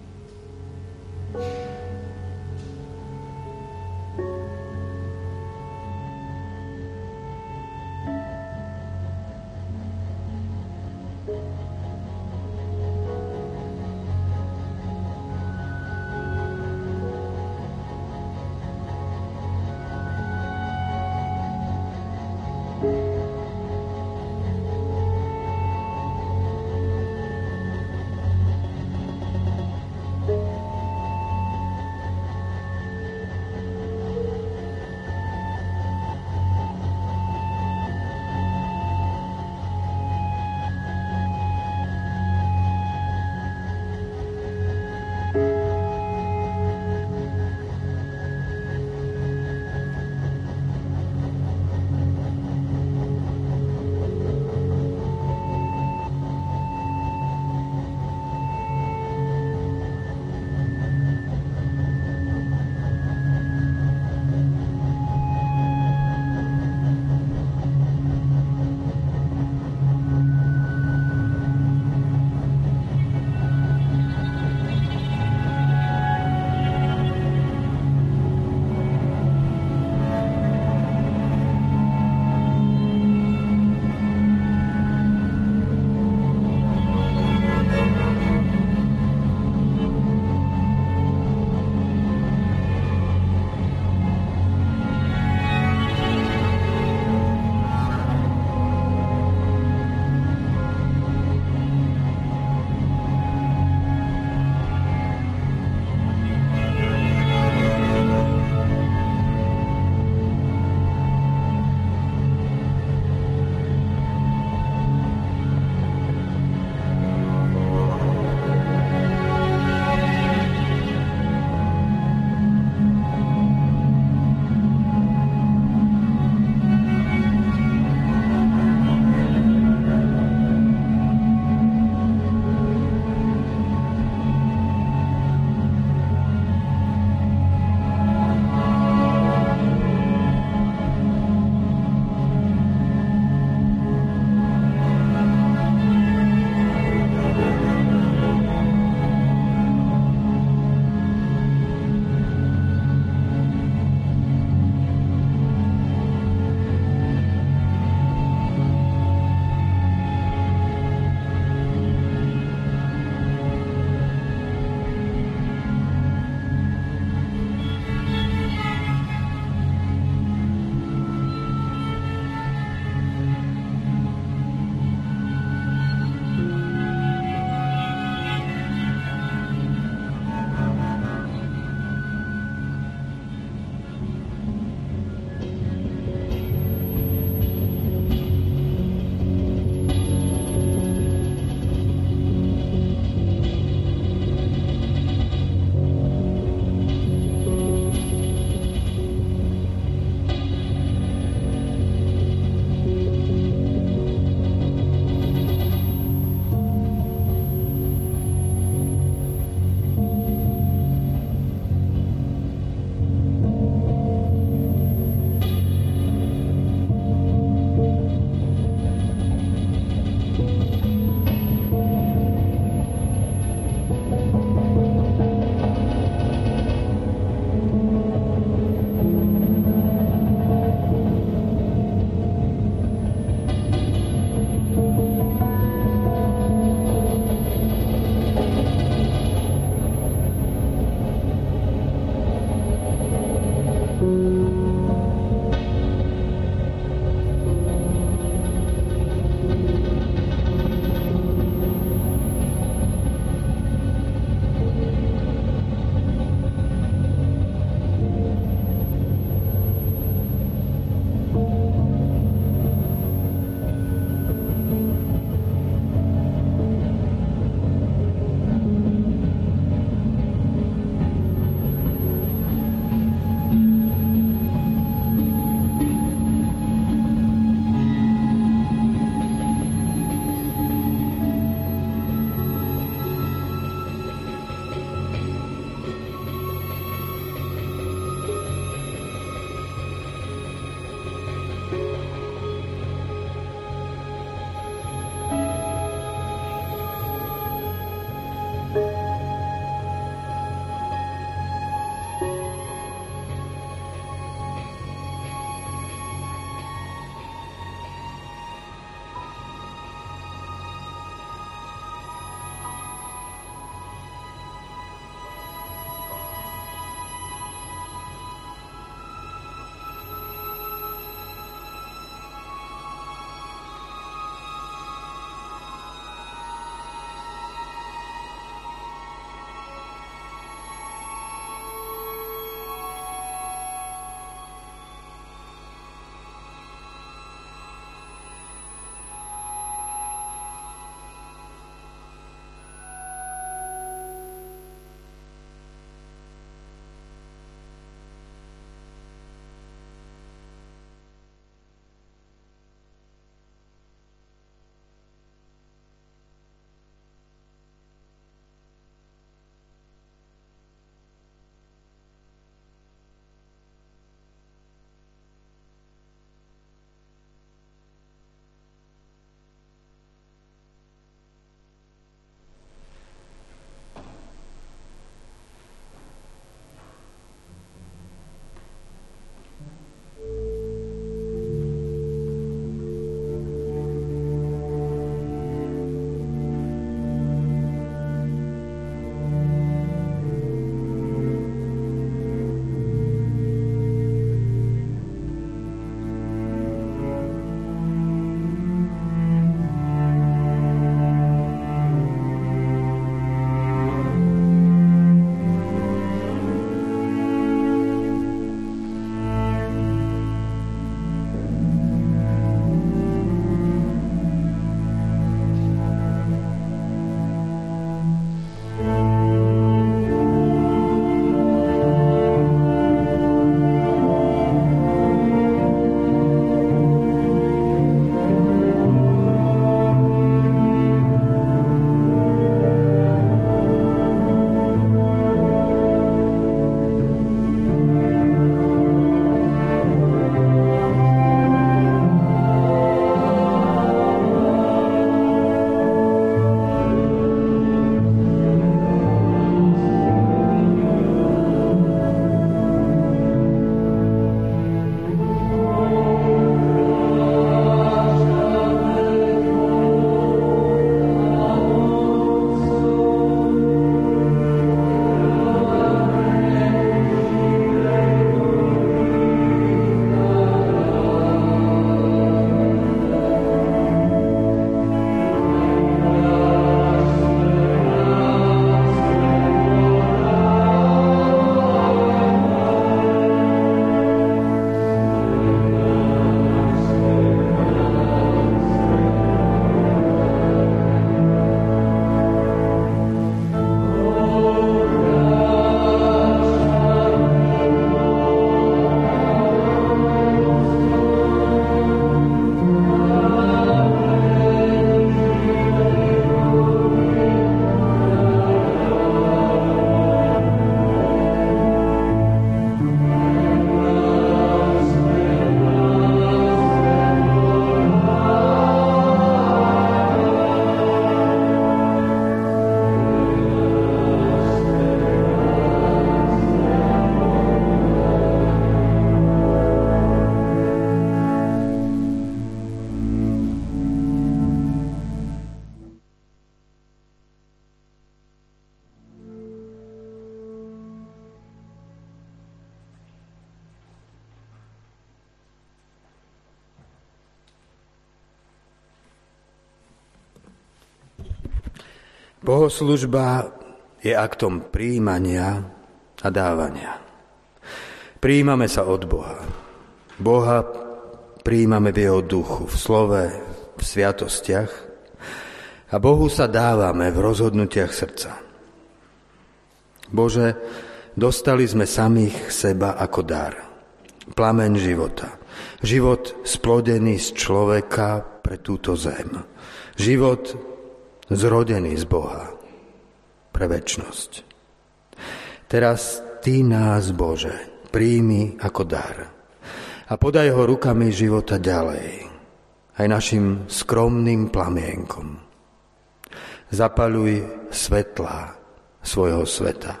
Bohoslužba je aktom prijímania a dávania. Prijímame sa od Boha. Boha prijímame v jeho duchu, v slove, v sviatostiach a Bohu sa dávame v rozhodnutiach srdca. Bože, dostali sme samých seba ako dar. Plameň života. Život splodený z človeka pre túto zem. Život zrodený z Boha pre večnosť. Teraz Ty nás, Bože, príjmi ako dar a podaj ho rukami života ďalej, aj našim skromným plamienkom. Zapaľuj svetlá svojho sveta.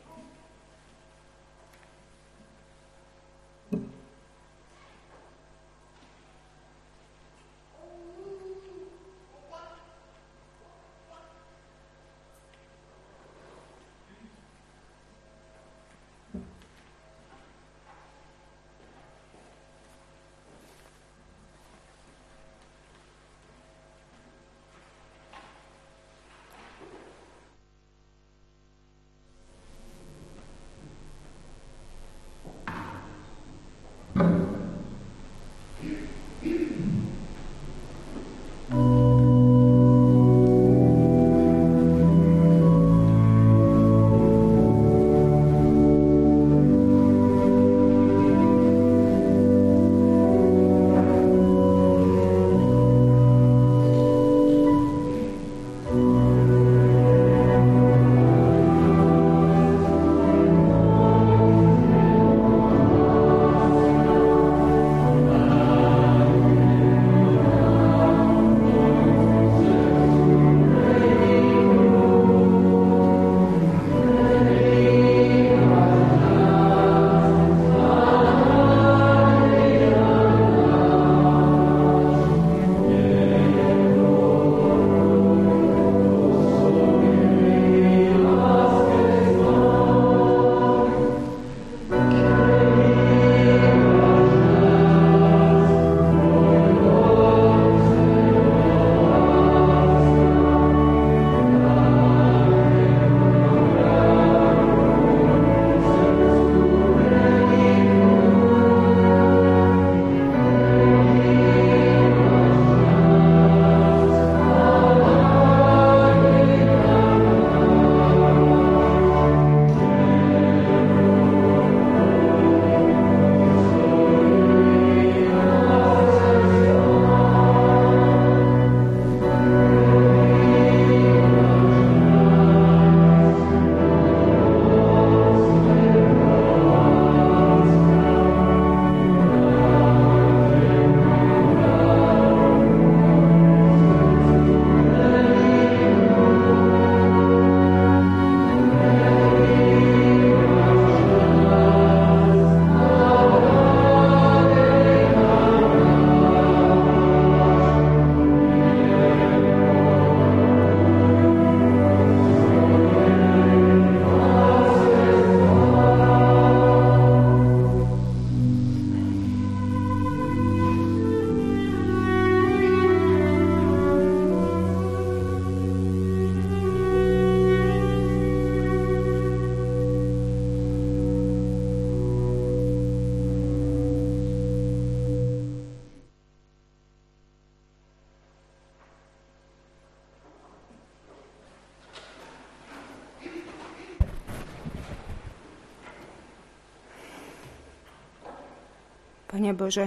Pane Bože,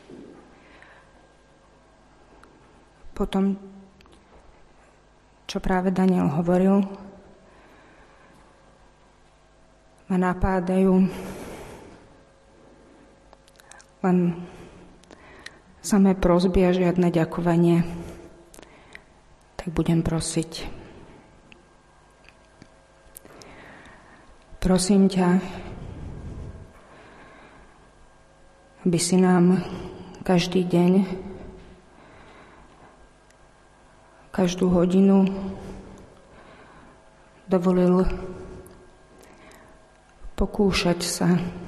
po tom, čo práve Daniel hovoril, ma napádajú len samé prosby a žiadne ďakovanie. Tak budem prosiť. Prosím ťa, aby si nám každý deň, každú hodinu dovolil pokúšať sa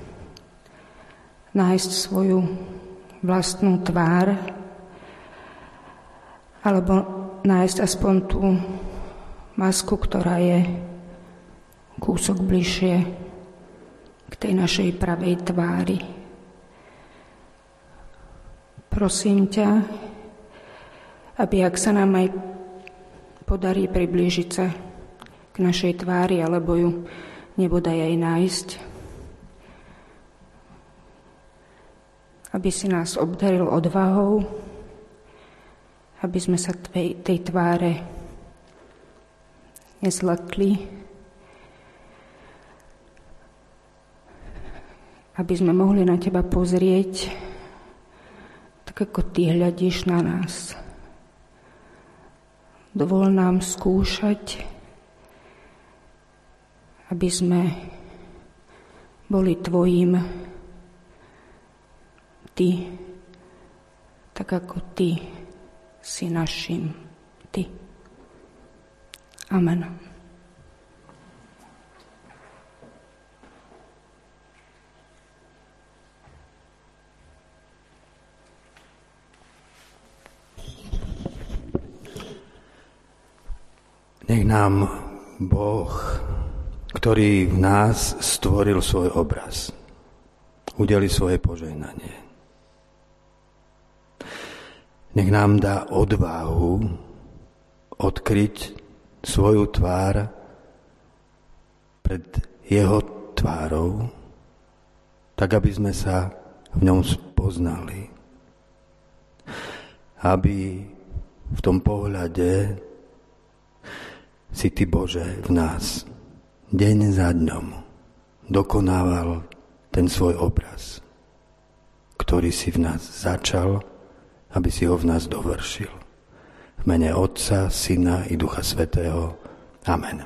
nájsť svoju vlastnú tvár alebo nájsť aspoň tú masku, ktorá je kúsok bližšie k tej našej pravej tvári. Prosím ťa, aby ak sa nám aj podarí priblížiť sa k našej tvári, alebo ju nebodaj aj nájsť, aby si nás obdaril odvahou, aby sme sa tej tváre nezlakli, aby sme mohli na teba pozrieť, tak ako ty hľadíš na nás. Dovol nám skúšať, aby sme boli tvojím, ty, tak ako ty si našim, ty. Amen. Nech nám Boh, ktorý v nás stvoril svoj obraz, udeli svoje požehnanie. Nech nám dá odvahu odkryť svoju tvár pred jeho tvárou, tak aby sme sa v ňom spoznali. Aby v tom pohľade si ty, Bože, v nás deň za dňom dokonával ten svoj obraz, ktorý si v nás začal, aby si ho v nás dovršil. V mene Otca, Syna i Ducha Svätého. Amen.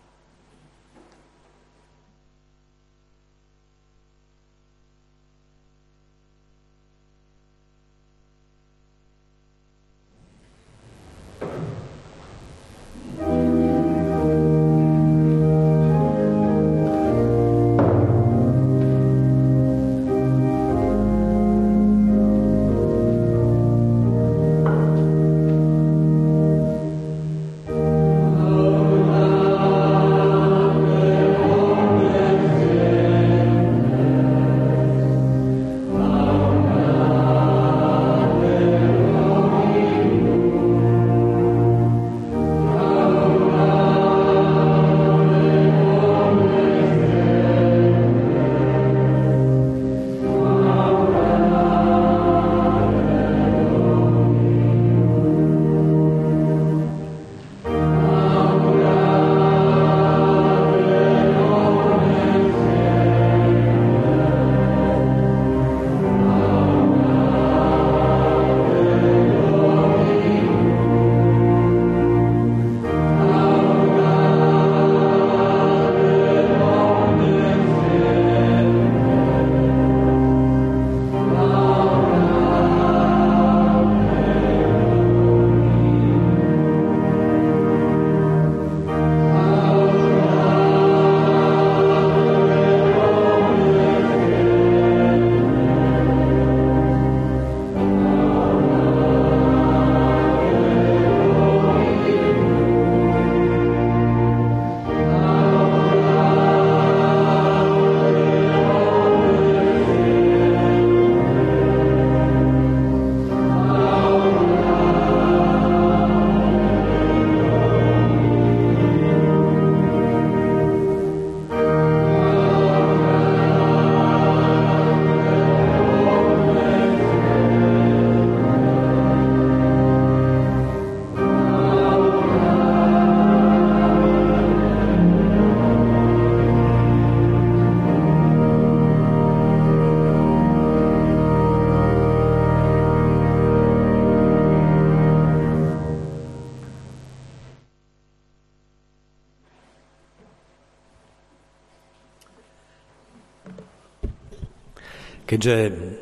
Keďže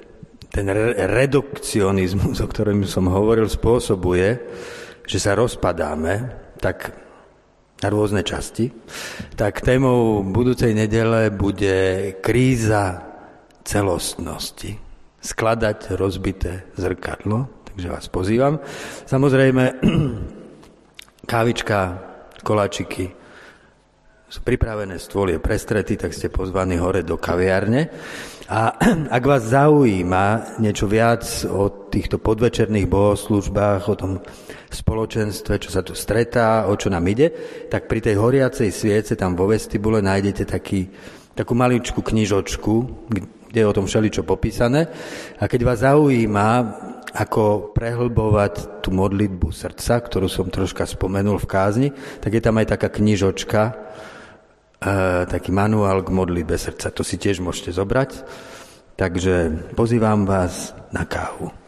ten redukcionizmus, o ktorom som hovoril, spôsobuje, že sa rozpadáme tak na rôzne časti, tak témou budúcej nedele bude kríza celostnosti. Skladať rozbité zrkadlo, takže vás pozývam. Samozrejme, kávička koláčiky. Sú pripravené, stôl je prestretý, tak ste pozvaní hore do kaviárne. A ak vás zaujíma niečo viac o týchto podvečerných bohoslúžbách, o tom spoločenstve, čo sa tu stretá, o čo nám ide, tak pri tej horiacej sviece tam vo vestibule nájdete takú maličkú knižočku, kde je o tom všeličo popísané. A keď vás zaujíma, ako prehlbovať tú modlitbu srdca, ktorú som troška spomenul v kázni, tak je tam aj taká knižočka, taký manuál k modlitbe srdca. To si tiež môžete zobrať. Takže pozývam vás na kávu.